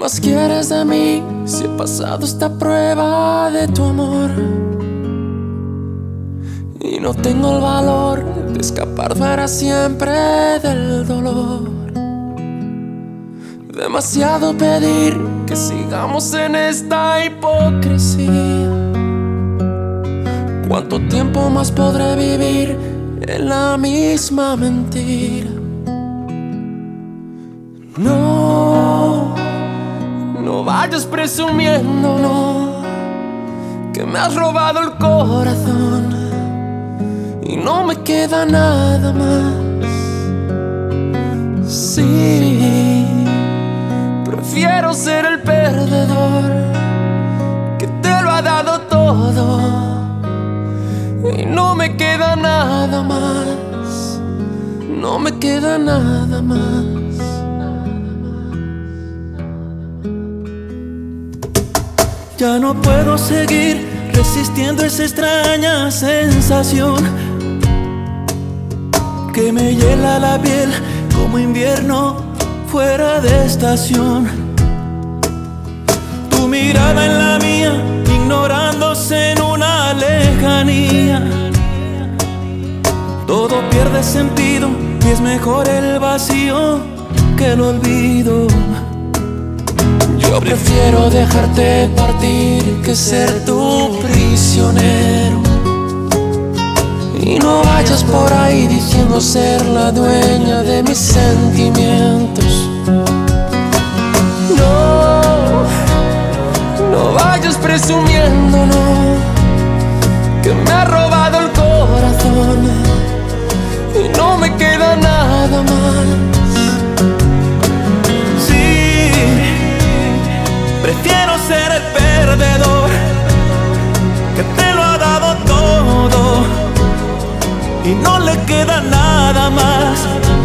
más quieres de mí si he pasado esta prueba de tu amor? Y no tengo el valor de escapar para siempre del dolor. Demasiado pedir que sigamos en esta hipocresía. ¿Cuánto tiempo más podré vivir en la misma mentira? No, no vayas presumiendo, no, que me has robado el corazón y no me queda nada más. Sí, prefiero ser el perdedor que te lo ha dado todo y no me queda nada más. No me queda nada más. Ya no puedo seguir resistiendo esa extraña sensación que me hiela la piel como invierno fuera de estación. Tu mirada en la mía, ignorándose en una lejanía. Todo pierde sentido y es mejor el vacío que el olvido. Yo prefiero dejarte partir que ser tu prisionero. Y no vayas por ahí diciendo ser la dueña de mis sentimientos. No, no vayas presumiendo, no, que me ha robado el corazón y no me queda nada más. Prefiero ser el perdedor que te lo ha dado todo y no le queda nada más.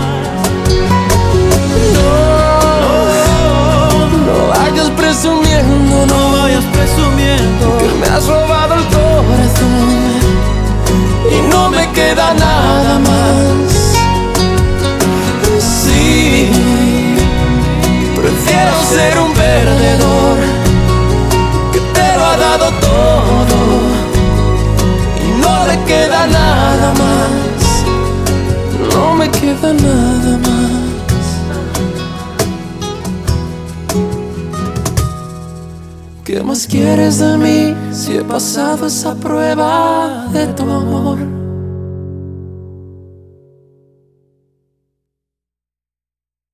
No vayas presumiendo, no vayas presumiendo que me has robado el corazón y no me queda nada más. Sí, prefiero ser un perdedor que te lo ha dado todo y no le queda nada más. No me queda nada más. ¿Qué más quieres de mí si he pasado esa prueba de tu amor?